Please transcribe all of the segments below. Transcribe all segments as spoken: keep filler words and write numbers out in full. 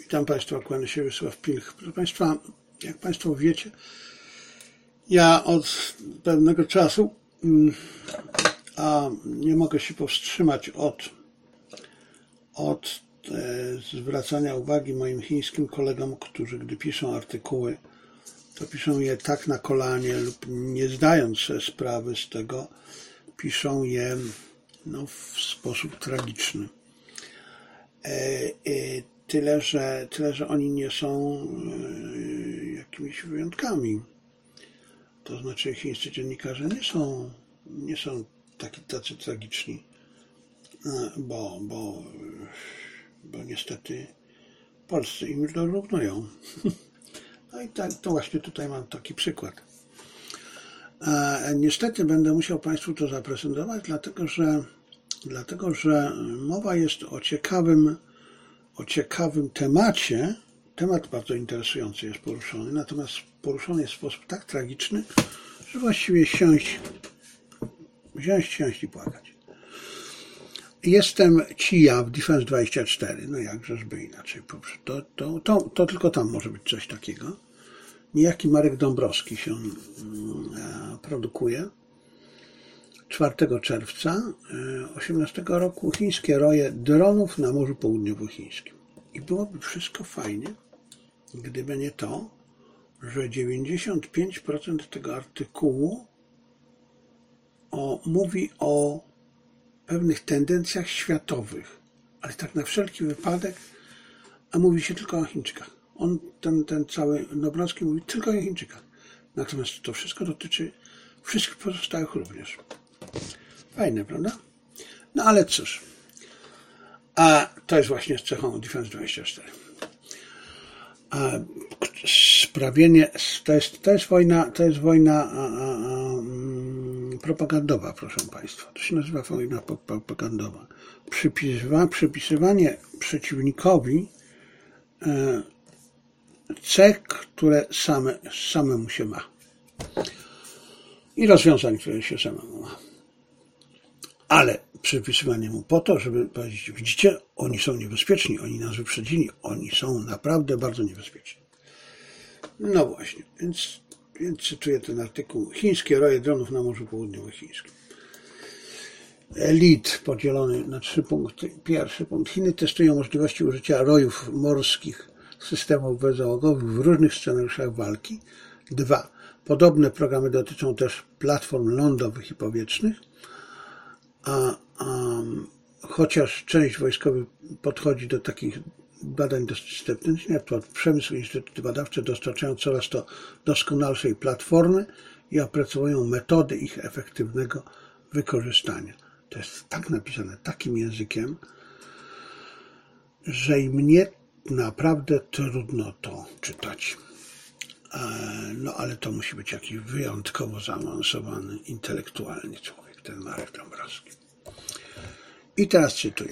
Witam Państwa, kłaniam się Wiesław Pilch. Proszę Państwa, jak Państwo wiecie, ja od pewnego czasu a nie mogę się powstrzymać od, od e, zwracania uwagi moim chińskim kolegom, którzy gdy piszą artykuły, to piszą je tak na kolanie lub nie zdając sobie sprawy z tego, piszą je no, w sposób tragiczny. E, e, tyle, że, tyle, że oni nie są e, jakimiś wyjątkami. To znaczy chińscy dziennikarze nie są, nie są taki, tacy tragiczni, bo, bo, bo niestety polscy im dorównują. No i tak, to właśnie tutaj mam taki przykład. E, niestety będę musiał Państwu to zaprezentować, dlatego że, dlatego, że mowa jest o ciekawym, o ciekawym temacie. Temat bardzo interesujący jest poruszony, natomiast poruszony jest w sposób tak tragiczny, że właściwie siąść, wziąć, siąść i płakać. Jestem ci ja w Defense dwadzieścia cztery, no jakżeżby inaczej. To, to, to, to tylko tam może być coś takiego. Niejaki Marek Dąbrowski się produkuje. czwartego czerwca osiemnastego roku chińskie roje dronów na Morzu Południowochińskim. I byłoby wszystko fajnie, gdyby nie to, że dziewięćdziesiąt pięć procent tego artykułu o, mówi o pewnych tendencjach światowych, ale tak na wszelki wypadek, a mówi się tylko o Chińczykach. On, ten, ten cały Dąbrowski mówi tylko o Chińczykach. Natomiast to wszystko dotyczy wszystkich pozostałych również. Fajne, prawda? No ale cóż. A to jest właśnie z cechą Defense dwadzieścia cztery. A sprawienie, to jest, to jest wojna, to jest wojna a, a, a, propagandowa, proszę Państwa. To się nazywa wojna propagandowa. Przypisywa, przypisywanie przeciwnikowi e, cech, które same, samemu się ma. I rozwiązań, które się samemu ma. Ale przypisywanie mu po to, żeby powiedzieć, widzicie, oni są niebezpieczni, oni nas wyprzedzili, oni są naprawdę bardzo niebezpieczni. No właśnie, więc, więc cytuję ten artykuł. Chińskie roje dronów na Morzu Południowochińskim. Lead podzielony na trzy punkty. Pierwszy punkt. Chiny testują możliwości użycia rojów morskich systemów bezzałogowych w różnych scenariuszach walki. Dwa. Podobne programy dotyczą też platform lądowych i powietrznych. A, a chociaż część wojskowych podchodzi do takich badań dosyć sceptycznie, to przemysł i instytuty badawcze dostarczają coraz to doskonalszej platformy i opracowują metody ich efektywnego wykorzystania. To jest tak napisane takim językiem, że i mnie naprawdę trudno to czytać. No ale to musi być jakiś wyjątkowo zaawansowany intelektualnie człowiek, ten Marek Dąbrowski. I teraz cytuję.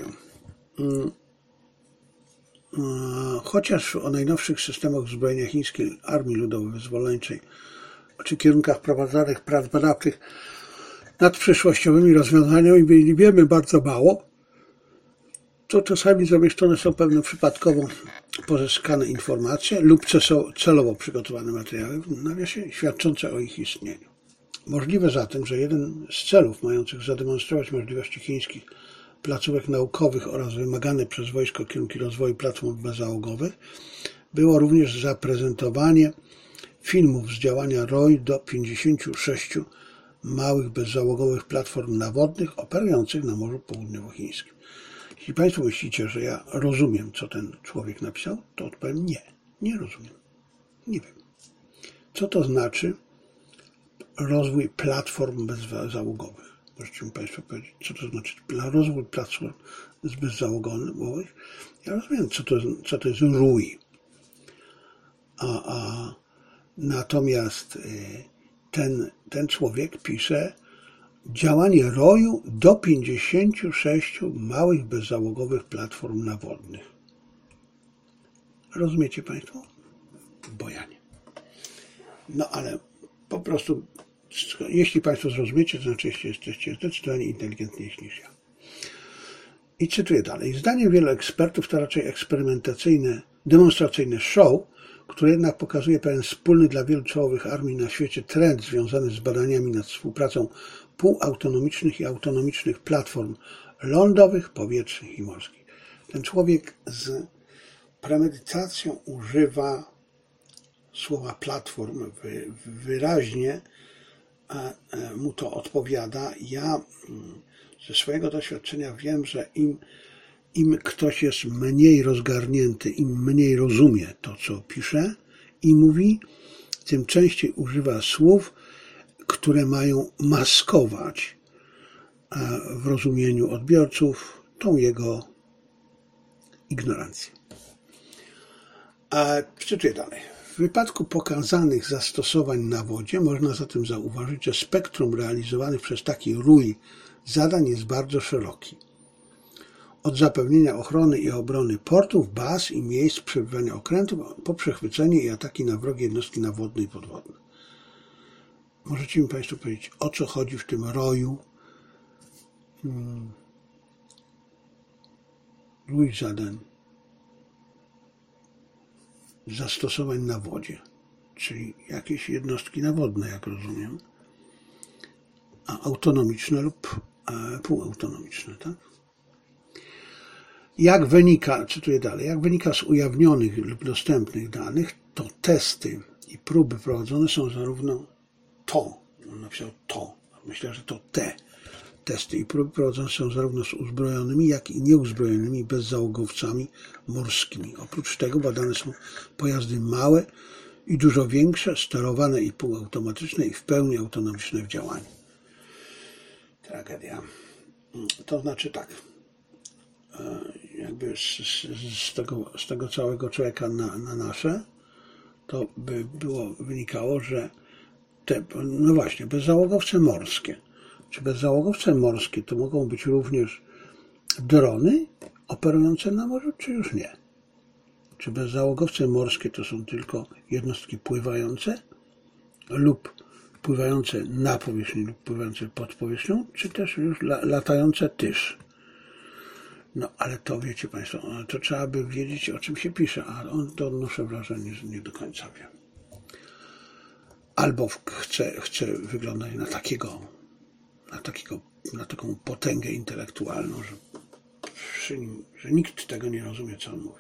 Chociaż o najnowszych systemach uzbrojenia chińskiej Armii Ludowo-Wyzwoleńczej czy kierunkach prowadzonych prac badawczych nad przyszłościowymi rozwiązaniami wiemy bardzo mało, to czasami zamieszczone są pewne przypadkowo pozyskane informacje lub celowo przygotowane materiały w nawiasie świadczące o ich istnieniu. Możliwe zatem, że jeden z celów mających zademonstrować możliwości chińskich placówek naukowych oraz wymagane przez wojsko kierunki rozwoju platform bezzałogowych było również zaprezentowanie filmów z działania R O I do pięćdziesięciu sześciu małych bezzałogowych platform nawodnych operujących na Morzu Południowochińskim. Jeśli Państwo myślicie, że ja rozumiem, co ten człowiek napisał, to odpowiem nie, nie rozumiem. Nie wiem. Co to znaczy rozwój platform bezzałogowych? Możecie mi Państwo powiedzieć, co to znaczy rozwój platform bezzałogowych? Ja rozumiem, co to, co to jest R U I. A, a natomiast ten, ten człowiek pisze działanie roju do pięćdziesięciu sześciu małych bezzałogowych platform nawodnych. Rozumiecie Państwo? Bo ja nie. No ale po prostu, jeśli Państwo zrozumiecie, to znaczy, jeśli jesteście zdecydowanie inteligentniejsi niż ja. I cytuję dalej. Zdaniem wielu ekspertów to raczej eksperymentacyjne, demonstracyjne show, które jednak pokazuje pewien wspólny dla wielu czołowych armii na świecie trend związany z badaniami nad współpracą półautonomicznych i autonomicznych platform lądowych, powietrznych i morskich. Ten człowiek z premedytacją używa słowa platform wyraźnie, mu to odpowiada. Ja ze swojego doświadczenia wiem, że im, im ktoś jest mniej rozgarnięty, im mniej rozumie to, co pisze i mówi, tym częściej używa słów, które mają maskować w rozumieniu odbiorców tą jego ignorancję. A czytuję dalej. W wypadku pokazanych zastosowań na wodzie można zatem zauważyć, że spektrum realizowanych przez taki rój zadań jest bardzo szeroki. Od zapewnienia ochrony i obrony portów, baz i miejsc przebywania okrętów, po przechwycenie i ataki na wrogie jednostki nawodne i podwodne. Możecie mi Państwo powiedzieć, o co chodzi w tym roju hmm, rój zadań zastosowań na wodzie, czyli jakieś jednostki nawodne, jak rozumiem, a autonomiczne lub e, półautonomiczne, tak? Jak wynika, cytuję dalej, jak wynika z ujawnionych lub dostępnych danych, to testy i próby prowadzone są zarówno to, on napisał to, myślę, że to te testy i próby prowadzone są zarówno z uzbrojonymi, jak i nieuzbrojonymi bezzałogowcami morskimi. Oprócz tego badane są pojazdy małe i dużo większe, sterowane i półautomatyczne i w pełni autonomiczne w działaniu. Tragedia. To znaczy tak, jakby z, z, z, tego, z tego całego człowieka na, na nasze, to by było, wynikało, że te, no właśnie, bezzałogowce morskie, czy bezzałogowce morskie to mogą być również drony operujące na morzu, czy już nie? Czy bezzałogowce morskie to są tylko jednostki pływające lub pływające na powierzchni lub pływające pod powierzchnią, czy też już latające tyż? No, ale to wiecie Państwo, to trzeba by wiedzieć, o czym się pisze, a on to odnoszę wrażenie, że nie do końca wie. Albo chce, chce wyglądać na takiego, na takiego, na taką potęgę intelektualną, że, przy nim, że nikt tego nie rozumie, co on mówi.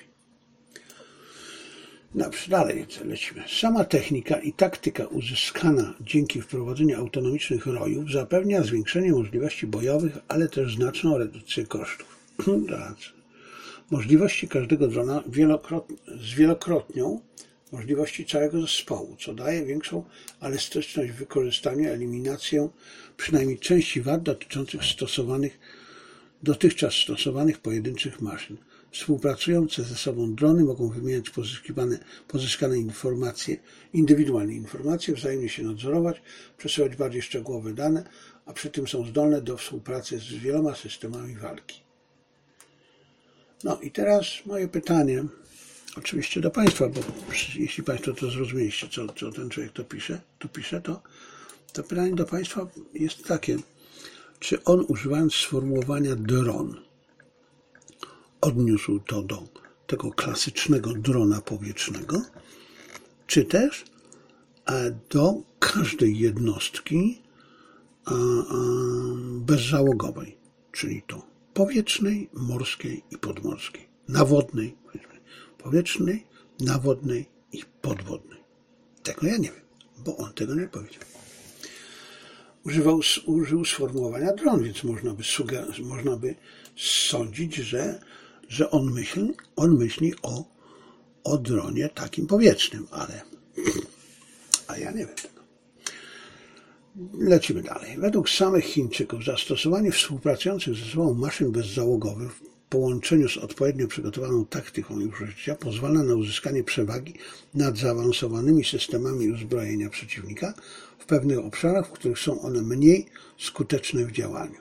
Dobrze, dalej lecimy. Sama technika i taktyka uzyskana dzięki wprowadzeniu autonomicznych rojów zapewnia zwiększenie możliwości bojowych, ale też znaczną redukcję kosztów. Możliwości każdego drona zwielokrotnią możliwości całego zespołu, co daje większą elastyczność w wykorzystaniu, eliminację przynajmniej części wad dotyczących stosowanych, dotychczas stosowanych pojedynczych maszyn. Współpracujące ze sobą drony mogą wymieniać pozyskiwane, pozyskane informacje, indywidualne informacje, wzajemnie się nadzorować, przesyłać bardziej szczegółowe dane, a przy tym są zdolne do współpracy z wieloma systemami walki. No i teraz moje pytanie, oczywiście do Państwa, bo jeśli Państwo to zrozumieliście, co, co ten człowiek to pisze, to pisze, to, to pytanie do Państwa jest takie, czy on, używając sformułowania dron, odniósł to do tego klasycznego drona powietrznego, czy też do każdej jednostki bezzałogowej, czyli to powietrznej, morskiej i podmorskiej, nawodnej, powietrznej, nawodnej i podwodnej. Tego ja nie wiem, bo on tego nie powiedział. Używał, użył sformułowania dron, więc można by, suger- można by sądzić, że, że on myśli, on myśli o, o dronie takim powietrznym, ale a ja nie wiem tego. Lecimy dalej. Według samych Chińczyków zastosowanie współpracujących ze sobą maszyn bezzałogowych w połączeniu z odpowiednio przygotowaną taktyką ich użycia pozwala na uzyskanie przewagi nad zaawansowanymi systemami uzbrojenia przeciwnika w pewnych obszarach, w których są one mniej skuteczne w działaniu.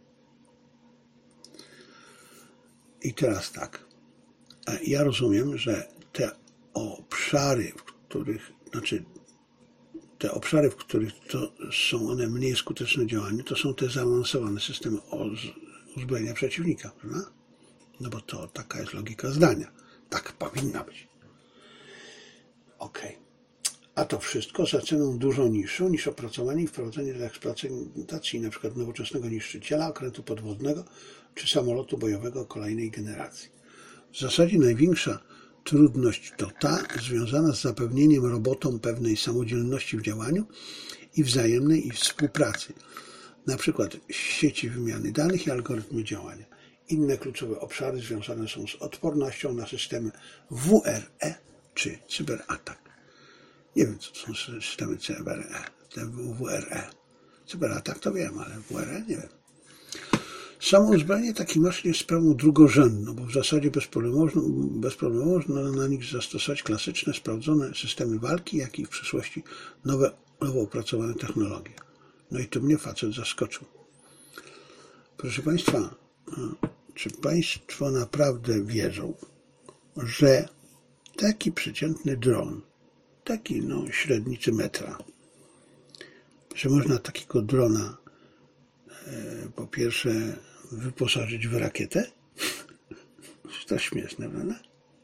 I teraz tak. Ja rozumiem, że te obszary, w których, znaczy te obszary, w których to są one mniej skuteczne w działaniu, to są te zaawansowane systemy uzbrojenia przeciwnika, prawda? No bo to taka jest logika zdania. Tak powinna być. Ok. A to wszystko za ceną dużo niższą niż opracowanie i wprowadzenie do eksploatacji np. nowoczesnego niszczyciela, okrętu podwodnego czy samolotu bojowego kolejnej generacji. W zasadzie największa trudność to ta związana z zapewnieniem robotom pewnej samodzielności w działaniu i wzajemnej współpracy, na przykład sieci wymiany danych i algorytmy działania. Inne kluczowe obszary związane są z odpornością na systemy W R E czy cyberatak. Nie wiem, co to są systemy C B R E, te W R E. Cyberatak to wiem, ale W R E nie wiem. Samo uzbrojenie takich maszyn jest sprawą drugorzędną, bo w zasadzie bez problemu, można, bez problemu można na nich zastosować klasyczne, sprawdzone systemy walki, jak i w przyszłości nowe, nowo opracowane technologie. No i tu mnie facet zaskoczył. Proszę Państwa, czy Państwo naprawdę wierzą, że taki przeciętny dron, taki no średnicy metra, że można takiego drona e, po pierwsze wyposażyć w rakietę? To śmieszne, prawda?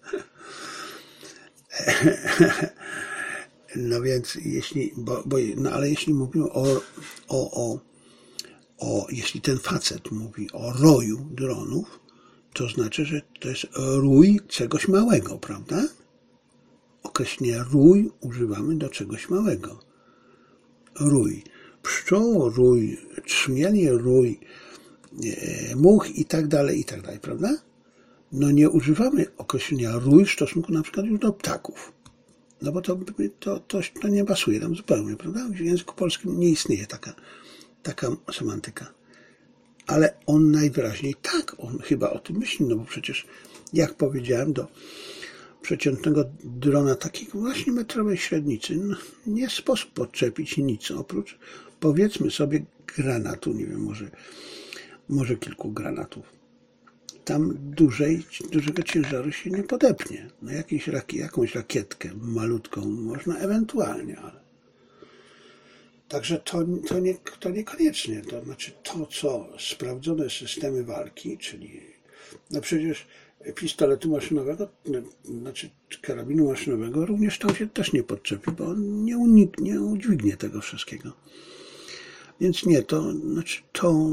No więc jeśli, bo, bo, no ale jeśli mówimy o, o, o, o, jeśli ten facet mówi o roju dronów, to znaczy, że to jest rój czegoś małego, prawda? Określenie rój używamy do czegoś małego. Rój pszczół, rój trzmieli, rój e, much i tak dalej, i tak dalej, prawda? No nie używamy określenia rój w stosunku na przykład już do ptaków. No bo to, to, to, to nie pasuje tam zupełnie, prawda? W języku polskim nie istnieje taka, taka semantyka. Ale on najwyraźniej tak, on chyba o tym myśli, no bo przecież, jak powiedziałem, do przeciętnego drona takiej właśnie metrowej średnicy no, nie sposób podczepić nic, oprócz, powiedzmy sobie, granatu, nie wiem, może, może kilku granatów. Tam dużej, dużego ciężaru się nie podepnie. No jakieś, jakąś rakietkę malutką można ewentualnie, ale także to, to, nie, to niekoniecznie. To znaczy to, co sprawdzone systemy walki, czyli no przecież pistoletu maszynowego, znaczy karabinu maszynowego, również to się też nie podczepi, bo on nie uniknie, nie udźwignie tego wszystkiego. Więc nie, to znaczy to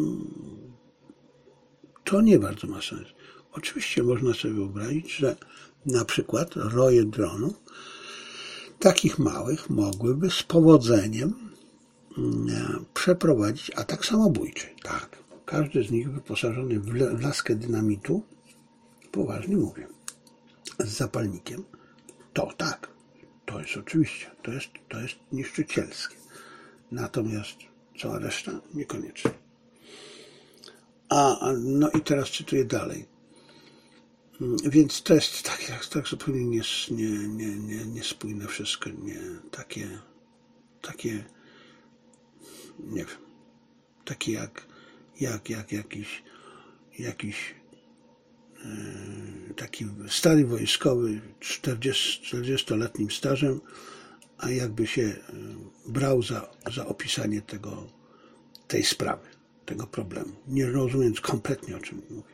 To nie bardzo ma sens. Oczywiście można sobie wyobrazić, że na przykład roje dronów takich małych mogłyby z powodzeniem przeprowadzić atak samobójczy. Tak, każdy z nich wyposażony w laskę dynamitu, poważnie mówię, z zapalnikiem, to tak, to jest oczywiście, to jest, to jest niszczycielskie. Natomiast cała reszta niekoniecznie. A, no i teraz cytuję dalej. Więc to jest tak, tak zupełnie nies, nie, nie, nie, niespójne wszystko, nie, takie, takie, nie wiem, takie jak, jak, jak jakiś, jakiś yy, taki stary wojskowy, czterdziestoletnim stażem, a jakby się brał za, za opisanie tego, tej sprawy, tego problemu, nie rozumiejąc kompletnie, o czym mówię.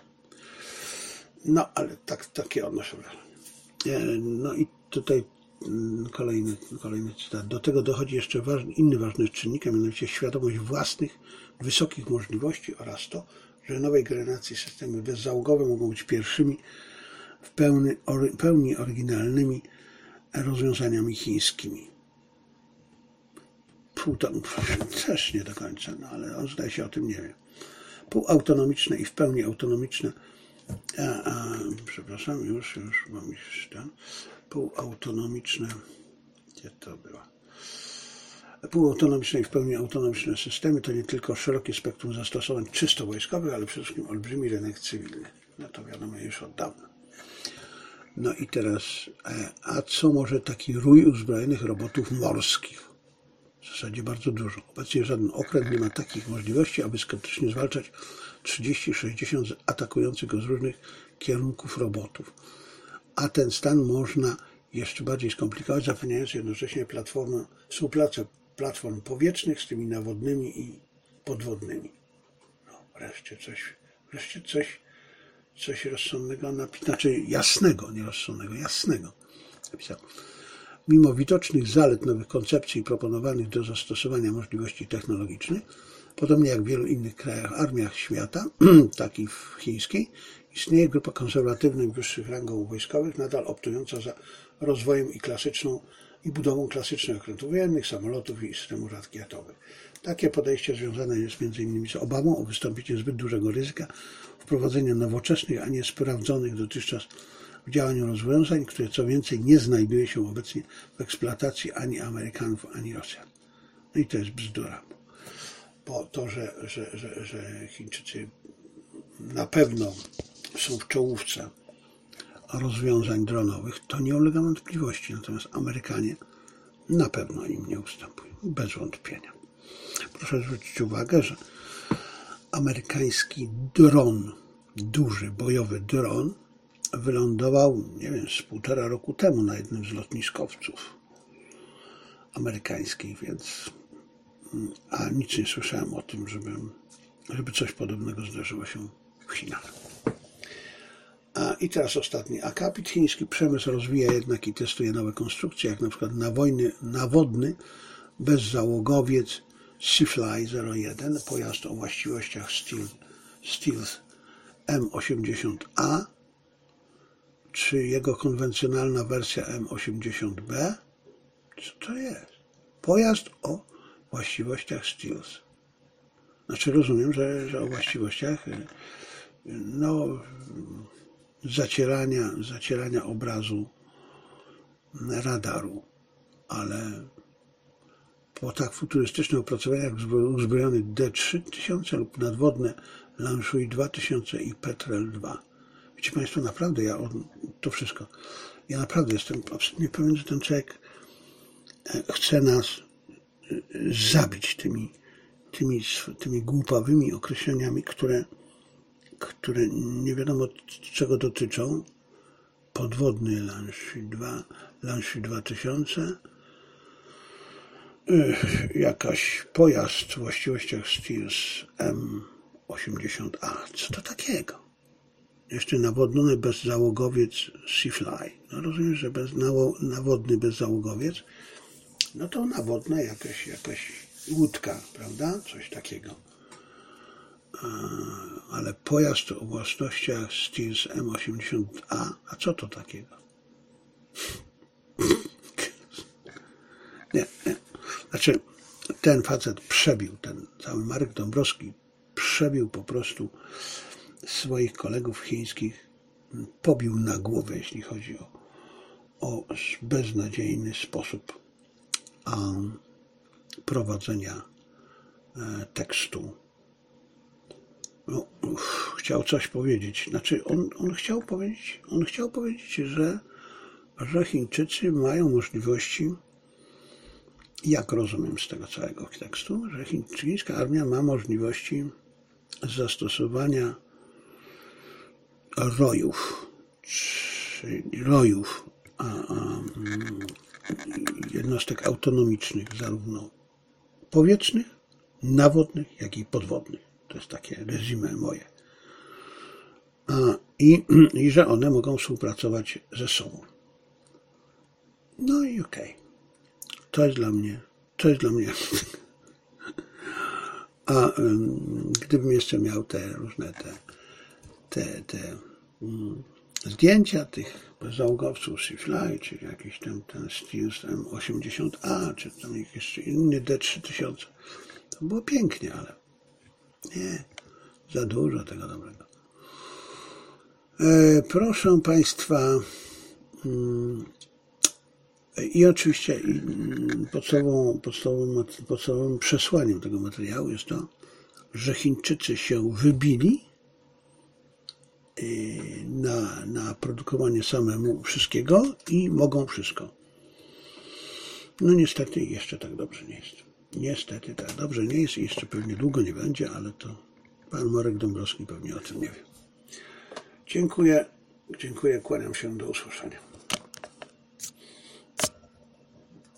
No, ale tak, takie odnoszę wrażenie. No i tutaj kolejny, kolejny cytat. Do tego dochodzi jeszcze ważny, inny ważny czynnik, a mianowicie świadomość własnych, wysokich możliwości oraz to, że nowej generacji systemy bezzałogowe mogą być pierwszymi w pełni, or, pełni oryginalnymi rozwiązaniami chińskimi. Pół, to, też nie do końca, no ale on zdaje się o tym nie wie. Półautonomiczne i w pełni autonomiczne A, a, przepraszam, już, już mam już tam. Półautonomiczne, gdzie to było? Półautonomiczne i w pełni autonomiczne systemy to nie tylko szerokie spektrum zastosowań czysto wojskowych, ale przede wszystkim olbrzymi rynek cywilny. No to wiadomo już od dawna. No i teraz, a co może taki rój uzbrojonych robotów morskich? W zasadzie bardzo dużo. Obecnie żaden okręt nie ma takich możliwości, aby skutecznie zwalczać trzydzieści sześćdziesiąt atakujących go z różnych kierunków robotów. A ten stan można jeszcze bardziej skomplikować, zapewniając jednocześnie platformę, współpracę platform powietrznych z tymi nawodnymi i podwodnymi. No, wreszcie coś, wreszcie coś coś rozsądnego napisał, znaczy jasnego, nie rozsądnego, jasnego napisał. Mimo widocznych zalet nowych koncepcji i proponowanych do zastosowania możliwości technologicznych, podobnie jak w wielu innych krajach, armiach świata, tak i w chińskiej, istnieje grupa konserwatywnych wyższych rangą wojskowych, nadal optująca za rozwojem i klasyczną i budową klasycznych okrętów wojennych, samolotów i systemów rakietowych. Takie podejście związane jest między innymi z obawą o wystąpienie zbyt dużego ryzyka wprowadzenia nowoczesnych, a nie sprawdzonych dotychczas w działaniu rozwiązań, które co więcej nie znajduje się obecnie w eksploatacji ani Amerykanów, ani Rosjan. No i to jest bzdura. Bo to, że, że, że, że Chińczycy na pewno są w czołówce rozwiązań dronowych, to nie ulega wątpliwości. Natomiast Amerykanie na pewno im nie ustępują. Bez wątpienia. Proszę zwrócić uwagę, że amerykański dron, duży bojowy dron, wylądował, nie wiem, z półtora roku temu na jednym z lotniskowców amerykańskich, więc a nic nie słyszałem o tym, żeby, żeby coś podobnego zdarzyło się w Chinach. A i teraz ostatni akapit. Chiński przemysł rozwija jednak i testuje nowe konstrukcje, jak na przykład nawojny, nawodny bezzałogowiec Seafly zero jeden, pojazd o właściwościach Stealth M osiemdziesiąt A, czy jego konwencjonalna wersja M osiemdziesiąt B. Co to jest? Pojazd o właściwościach Stealth. Znaczy rozumiem, że, że o właściwościach no, zacierania, zacierania obrazu radaru, ale po tak futurystycznych opracowaniach uzbrojony D trzy tysiące lub nadwodne Lanshui dwa tysiące i Petrel dwa. Wiecie Państwo, naprawdę ja to wszystko, ja naprawdę jestem absolutnie pewien, że ten człowiek chce nas zabić tymi, tymi, tymi głupawymi określeniami, które, które nie wiadomo czego dotyczą. Podwodny Lanshui dwa, Lanshui dwa tysiące, jakaś pojazd w właściwościach Stealth M osiemdziesiąt A. Co to takiego? Jeszcze nawodniony bezzałogowiec Seafly. No rozumiem, że bez, nawodny bezzałogowiec, no to nawodna jakaś, jakaś łódka, prawda? Coś takiego. Ale pojazd o własnościach Stealth M osiemdziesiąt A, a co to takiego? Nie, nie. Znaczy, ten facet przebił, ten cały Marek Dąbrowski przebił po prostu swoich kolegów chińskich, pobił na głowę, jeśli chodzi o, o beznadziejny sposób um, prowadzenia e, tekstu. No, uff, chciał coś powiedzieć. Znaczy, on, on chciał powiedzieć, on chciał powiedzieć, że, że Chińczycy mają możliwości, jak rozumiem z tego całego tekstu, że chińska armia ma możliwości zastosowania rojów, czyli rojów, a, a, jednostek autonomicznych, zarówno powietrznych, nawodnych, jak i podwodnych. To jest takie resume moje. A, i, I że one mogą współpracować ze sobą. No i okej. Okay. To jest dla mnie, to jest dla mnie. A um, gdybym jeszcze miał te różne te, te, te um, zdjęcia tych załogowców Seafly, czy jakiś tam ten Stealth M osiemdziesiąt A, czy tam jakiś inny D trzy tysiące, to było pięknie, ale nie, za dużo tego dobrego. E, proszę Państwa, um, i oczywiście podstawową, podstawowym, podstawowym przesłaniem tego materiału jest to, że Chińczycy się wybili na, na produkowanie samemu wszystkiego i mogą wszystko. No niestety jeszcze tak dobrze nie jest. Niestety tak dobrze nie jest i jeszcze pewnie długo nie będzie, ale to pan Marek Dąbrowski pewnie o tym nie wie. Dziękuję, dziękuję, kłaniam się, do usłyszenia.